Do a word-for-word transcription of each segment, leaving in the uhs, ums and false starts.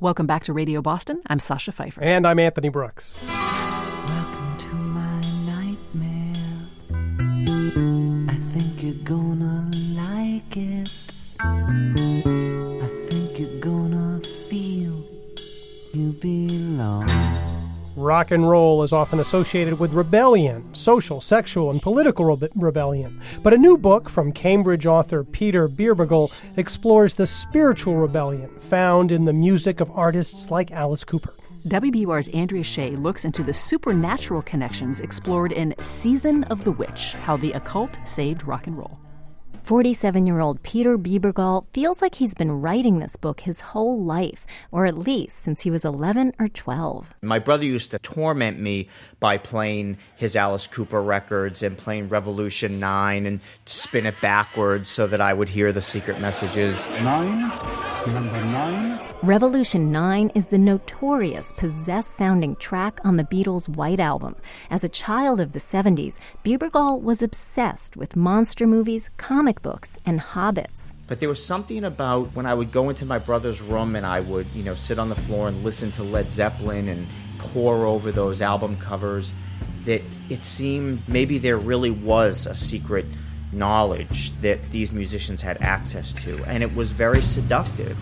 Welcome back to Radio Boston. I'm Sasha Pfeiffer. And I'm Anthony Brooks. Welcome to my nightmare. I think you're gonna like it. I think you're gonna feel you belong. Rock and roll is often associated with rebellion, social, sexual, and political rebe- rebellion. But a new book from Cambridge author Peter Bierbergel explores the spiritual rebellion found in the music of artists like Alice Cooper. W B U R's Andrea Shea looks into the supernatural connections explored in Season of the Witch, How the Occult Saved Rock and Roll. forty-seven-year-old Peter Bierbergel feels like he's been writing this book his whole life, or at least since he was eleven or twelve. My brother used to torment me by playing his Alice Cooper records and playing Revolution nine and spin it backwards so that I would hear the secret messages. Nine? Number nine? Revolution nine is the notorious possessed-sounding track on the Beatles' White Album. As a child of the seventies, Bierbergel was obsessed with monster movies, comic books, and hobbits. But there was something about when I would go into my brother's room and I would, you know, sit on the floor and listen to Led Zeppelin and pore over those album covers that it seemed maybe there really was a secret knowledge that these musicians had access to, and it was very seductive.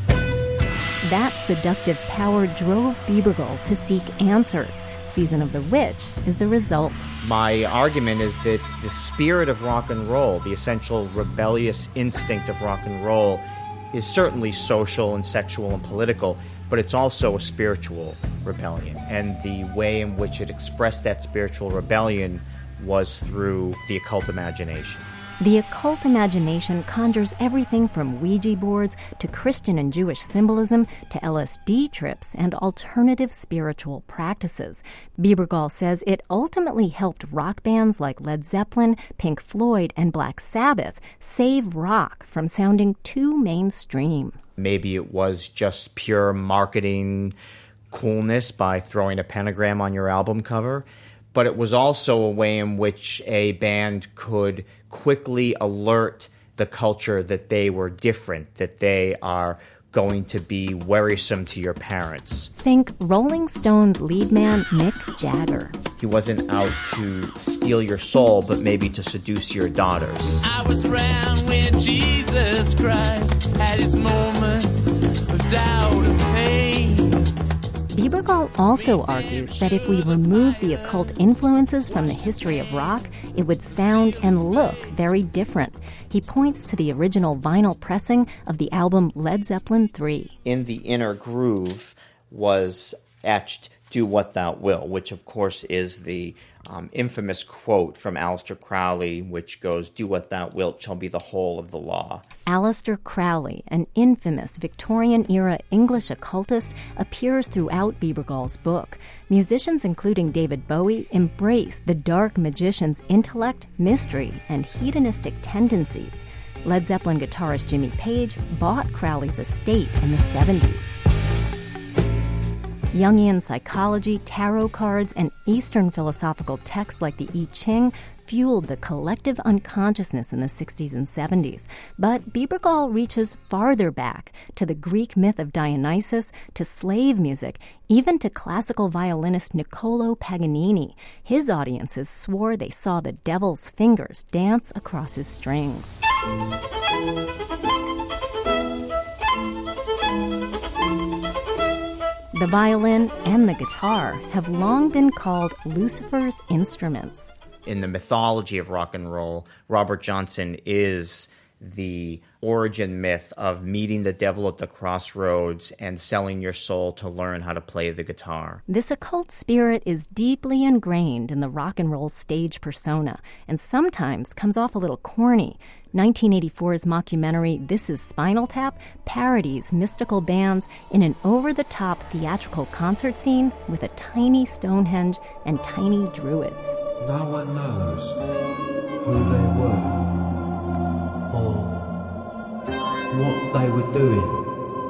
That seductive power drove Bierbergel to seek answers. Season of the Witch is the result. My argument is that the spirit of rock and roll, the essential rebellious instinct of rock and roll, is certainly social and sexual and political, but it's also a spiritual rebellion. And the way in which it expressed that spiritual rebellion was through the occult imagination. The occult imagination conjures everything from Ouija boards to Christian and Jewish symbolism to L S D trips and alternative spiritual practices. Bierbergel says it ultimately helped rock bands like Led Zeppelin, Pink Floyd, and Black Sabbath save rock from sounding too mainstream. Maybe it was just pure marketing coolness by throwing a pentagram on your album cover, but it was also a way in which a band could quickly alert the culture that they were different, that they are going to be worrisome to your parents. Think Rolling Stones lead man Mick Jagger. He wasn't out to steal your soul, but maybe to seduce your daughters. I was around when Jesus Christ had his moment of doubt and pain. Bierbergel also argues that if we remove the occult influences from the history of rock, it would sound and look very different. He points to the original vinyl pressing of the album Led Zeppelin three. In the inner groove was etched "Do What Thou Will," which of course is the um, infamous quote from Aleister Crowley, which goes, "Do what thou wilt shall be the whole of the law." Aleister Crowley, an infamous Victorian-era English occultist, appears throughout Bierbergel's book. Musicians including David Bowie embrace the dark magician's intellect, mystery, and hedonistic tendencies. Led Zeppelin guitarist Jimmy Page bought Crowley's estate in the seventies. Jungian psychology, tarot cards, and Eastern philosophical texts like the I Ching fueled the collective unconsciousness in the sixties and seventies. But Bierbergel reaches farther back, to the Greek myth of Dionysus, to slave music, even to classical violinist Niccolò Paganini. His audiences swore they saw the devil's fingers dance across his strings. The violin and the guitar have long been called Lucifer's instruments. In the mythology of rock and roll, Robert Johnson is the origin myth of meeting the devil at the crossroads and selling your soul to learn how to play the guitar. This occult spirit is deeply ingrained in the rock and roll stage persona and sometimes comes off a little corny. nineteen eighty-four's mockumentary This Is Spinal Tap parodies mystical bands in an over-the-top theatrical concert scene with a tiny Stonehenge and tiny druids. No one knows who they were or what they were doing,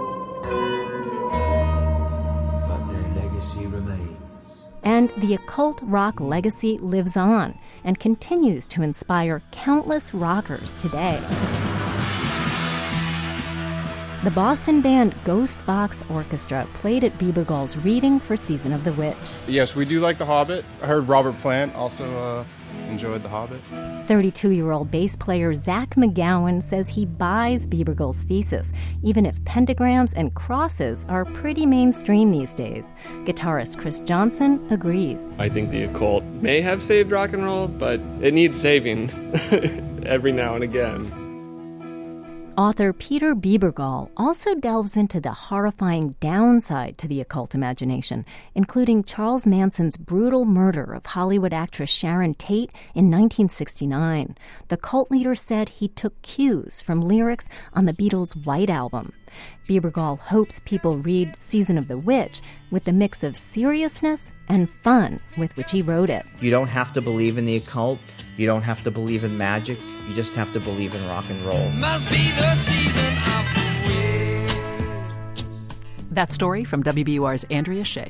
but their legacy remains. And the occult rock legacy lives on and continues to inspire countless rockers today. The Boston band Ghost Box Orchestra played at Biebergall's reading for Season of the Witch. Yes, we do like The Hobbit. I heard Robert Plant also uh, enjoyed The Hobbit. thirty-two-year-old bass player Zach McGowan says he buys Biebergall's thesis, even if pentagrams and crosses are pretty mainstream these days. Guitarist Chris Johnson agrees. I think the occult may have saved rock and roll, but it needs saving every now and again. Author Peter Biebergall also delves into the horrifying downside to the occult imagination, including Charles Manson's brutal murder of Hollywood actress Sharon Tate in nineteen sixty-nine. The cult leader said he took cues from lyrics on the Beatles' White Album. Biebergall hopes people read Season of the Witch with the mix of seriousness and fun with which he wrote it. You don't have to believe in the occult. You don't have to believe in magic. You just have to believe in rock and roll. Must be the season of the witch. That story from W B U R's Andrea Shea.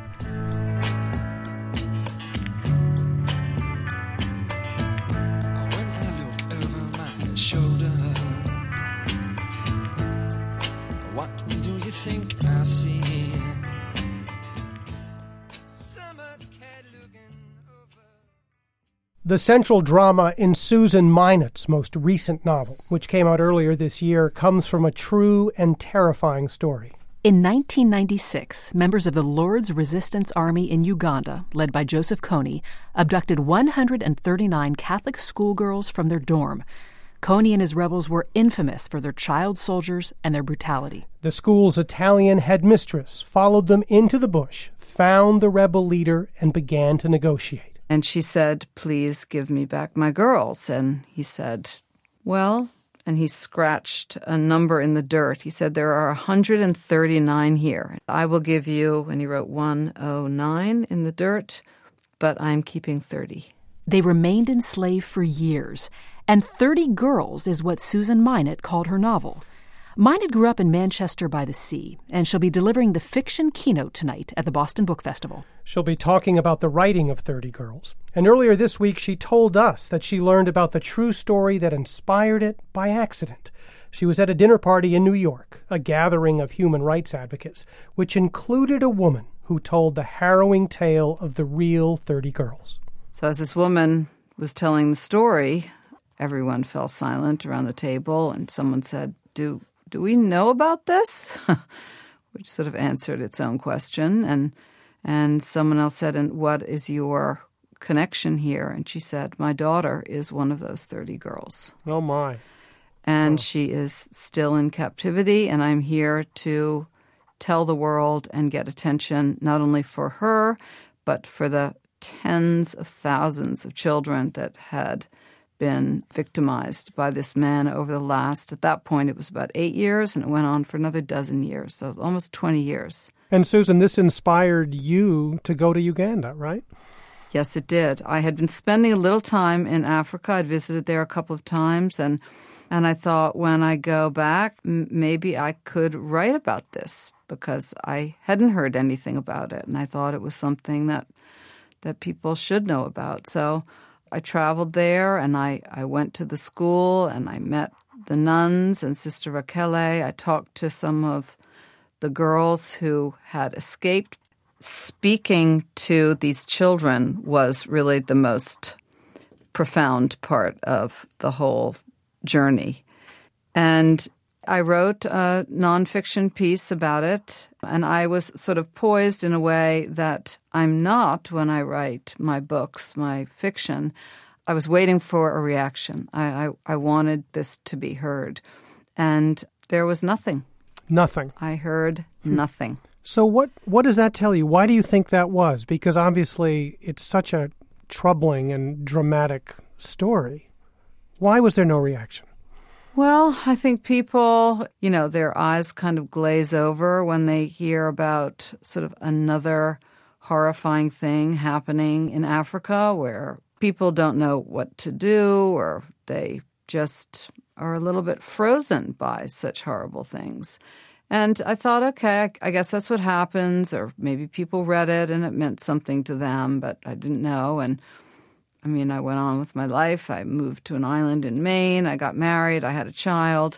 When I look over my shoulder, what do you think I see? Summer cat looking over. The central drama in Susan Minot's most recent novel, which came out earlier this year, comes from a true and terrifying story. In nineteen ninety-six, members of the Lord's Resistance Army in Uganda, led by Joseph Kony, abducted one hundred thirty-nine Catholic schoolgirls from their dorm. Kony and his rebels were infamous for their child soldiers and their brutality. The school's Italian headmistress followed them into the bush, found the rebel leader, and began to negotiate. And she said, "Please give me back my girls." And he said, "Well," and he scratched a number in the dirt. He said, "There are one hundred thirty-nine here. I will give you," and he wrote one oh nine in the dirt, "but I'm keeping thirty. They remained enslaved for years, and thirty Girls is what Susan Minot called her novel. Minot grew up in Manchester by the Sea, and she'll be delivering the fiction keynote tonight at the Boston Book Festival. She'll be talking about the writing of thirty Girls. And earlier this week, she told us that she learned about the true story that inspired it by accident. She was at a dinner party in New York, a gathering of human rights advocates, which included a woman who told the harrowing tale of the real thirty Girls. So as this woman was telling the story, everyone fell silent around the table, and someone said, do do we know about this? Which sort of answered its own question. And and someone else said, "And what is your connection here?" And she said, "My daughter is one of those thirty girls." Oh, my. And oh. she is still in captivity, and I'm here to tell the world and get attention not only for her, but for the tens of thousands of children that had been victimized by this man over the last, at that point, it was about eight years, and it went on for another dozen years, so almost twenty years. And Susan, this inspired you to go to Uganda, right? Yes, it did. I had been spending a little time in Africa. I'd visited there a couple of times, and and I thought when I go back, m- maybe I could write about this, because I hadn't heard anything about it, and I thought it was something that that people should know about. So I traveled there, and I, I went to the school, and I met the nuns and Sister Rakele. I talked to some of the girls who had escaped. Speaking to these children was really the most profound part of the whole journey. And I wrote a nonfiction piece about it, and I was sort of poised in a way that I'm not when I write my books, my fiction. I was waiting for a reaction. I, I, I wanted this to be heard. And there was nothing. Nothing. I heard nothing. So what, what does that tell you? Why do you think that was? Because obviously it's such a troubling and dramatic story. Why was there no reaction? Well, I think people, you know, their eyes kind of glaze over when they hear about sort of another horrifying thing happening in Africa where people don't know what to do, or they just are a little bit frozen by such horrible things. And I thought, okay, I, I guess that's what happens, or maybe people read it and it meant something to them, but I didn't know. And I mean, I went on with my life. I moved to an island in Maine. I got married. I had a child.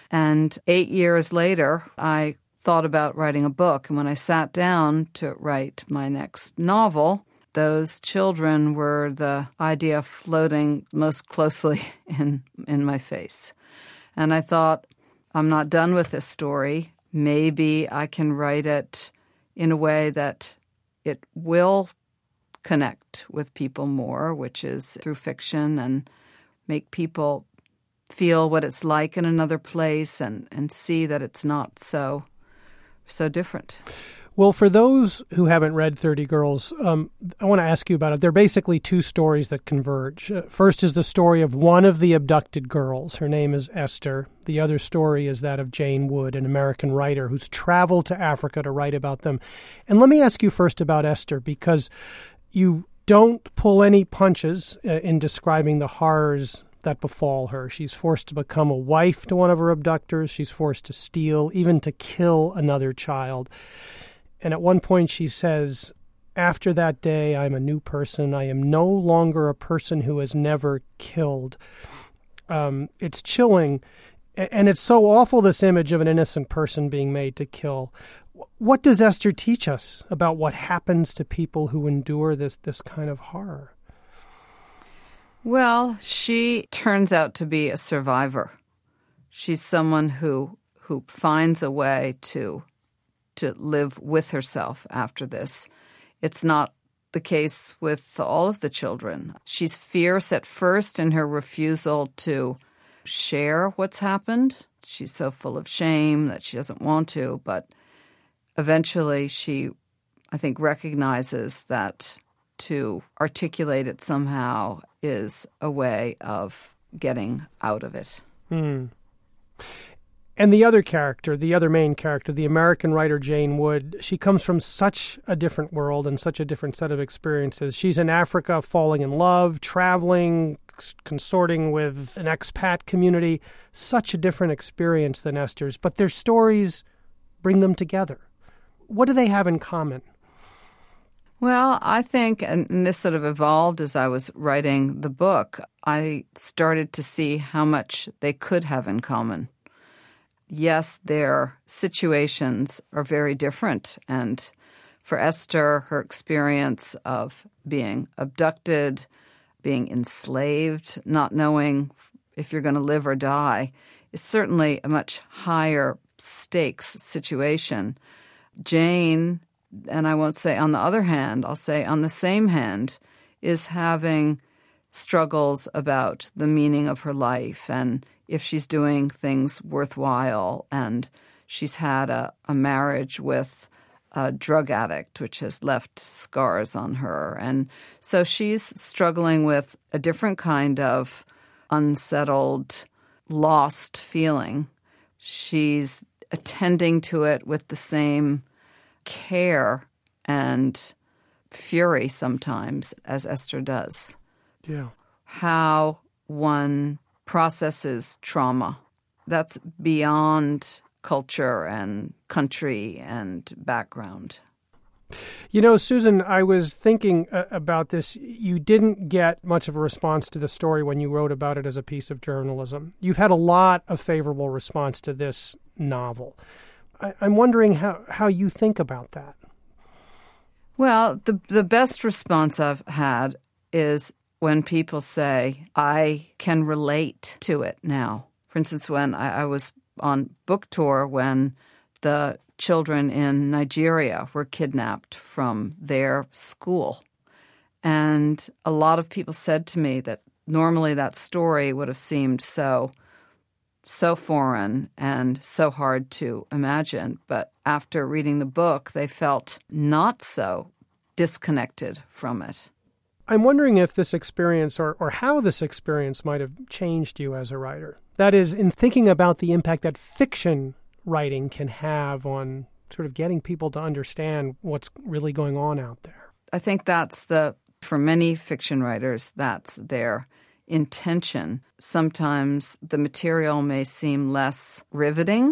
And eight years later, I thought about writing a book. And when I sat down to write my next novel, those children were the idea floating most closely in, in my face. And I thought, I'm not done with this story. Maybe I can write it in a way that it will connect with people more, which is through fiction, and make people feel what it's like in another place and, and see that it's not so so different. Well, for those who haven't read thirty Girls, um, I want to ask you about it. They're basically two stories that converge. Uh, first is the story of one of the abducted girls. Her name is Esther. The other story is that of Jane Wood, an American writer who's traveled to Africa to write about them. And let me ask you first about Esther, because you don't pull any punches uh, in describing the horrors that befall her. She's forced to become a wife to one of her abductors. She's forced to steal, even to kill another child. And at one point she says, after that day, I'm a new person. I am no longer a person who has never killed. Um, it's chilling. And it's so awful, this image of an innocent person being made to kill. What does Esther teach us about what happens to people who endure this, this kind of horror? Well, she turns out to be a survivor. She's someone who who finds a way to to live with herself after this. It's not the case with all of the children. She's fierce at first in her refusal to share what's happened. She's so full of shame that she doesn't want to, but eventually she, I think, recognizes that to articulate it somehow is a way of getting out of it. Hmm. And the other character, the other main character, the American writer Jane Wood, she comes from such a different world and such a different set of experiences. She's in Africa falling in love, traveling, consorting with an expat community. Such a different experience than Esther's, but their stories bring them together. What do they have in common? Well, I think, and this sort of evolved as I was writing the book, I started to see how much they could have in common. Yes, their situations are very different. And for Esther, her experience of being abducted, being enslaved, not knowing if you're going to live or die, is certainly a much higher stakes situation. Jane, and I won't say on the other hand, I'll say on the same hand, is having struggles about the meaning of her life and if she's doing things worthwhile. And she's had a, a marriage with a drug addict, which has left scars on her. And so she's struggling with a different kind of unsettled, lost feeling. She's attending to it with the same care and fury sometimes as Esther does. Yeah. How one processes trauma. That's beyond culture and country and background. You know, Susan, I was thinking uh, about this. You didn't get much of a response to the story when you wrote about it as a piece of journalism. You've had a lot of favorable response to this novel. I, I'm wondering how, how you think about that. Well, the the best response I've had is when people say, I can relate to it now. For instance, when I, I was on book tour when the children in Nigeria were kidnapped from their school. And a lot of people said to me that normally that story would have seemed so, so foreign and so hard to imagine. But after reading the book, they felt not so disconnected from it. I'm wondering if this experience or, or how this experience might have changed you as a writer. That is, in thinking about the impact that fiction writing can have on sort of getting people to understand what's really going on out there. I think that's the, for many fiction writers, that's their intention. Sometimes the material may seem less riveting.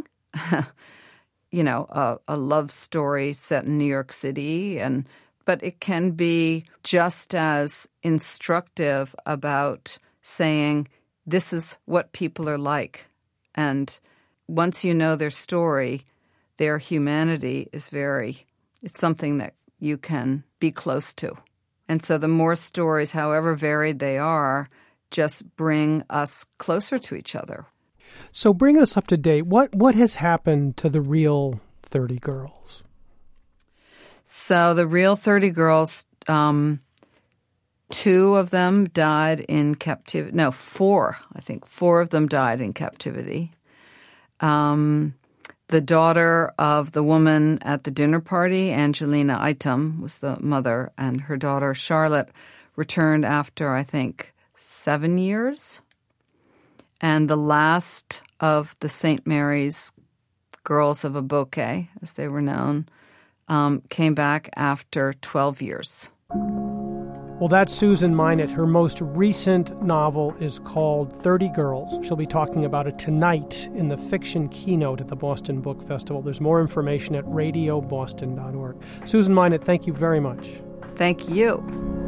you know, a, a love story set in New York City, and but it can be just as instructive about saying, this is what people are like. And once you know their story, their humanity is very, it's something that you can be close to. And so the more stories, however varied they are, just bring us closer to each other. So bring us up to date. What what has happened to the real thirty girls? So the real thirty girls, um, two of them died in captivity. No, four. I think four of them died in captivity. Um, the daughter of the woman at the dinner party, Angelina Item, was the mother, and her daughter Charlotte returned after, I think, seven years. And the last of the Saint Mary's Girls of Aboke, as they were known, um, came back after twelve years. Well, that's Susan Minot. Her most recent novel is called thirty Girls. She'll be talking about it tonight in the fiction keynote at the Boston Book Festival. There's more information at radio boston dot org. Susan Minot, thank you very much. Thank you.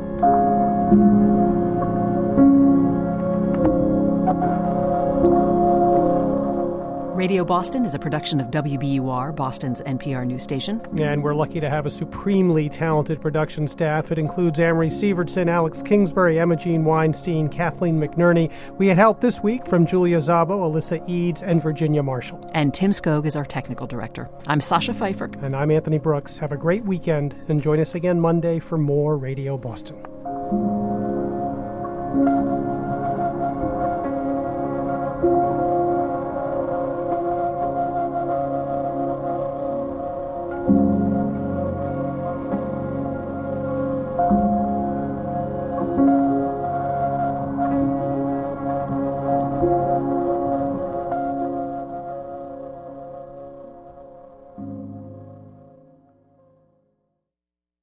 Radio Boston is a production of W B U R, Boston's N P R news station. And we're lucky to have a supremely talented production staff. It includes Amory Sievertson, Alex Kingsbury, Emma Jean Weinstein, Kathleen McNerney. We had help this week from Julia Szabo, Alyssa Eads, and Virginia Marshall. And Tim Skog is our technical director. I'm Sasha Pfeiffer. And I'm Anthony Brooks. Have a great weekend, and join us again Monday for more Radio Boston.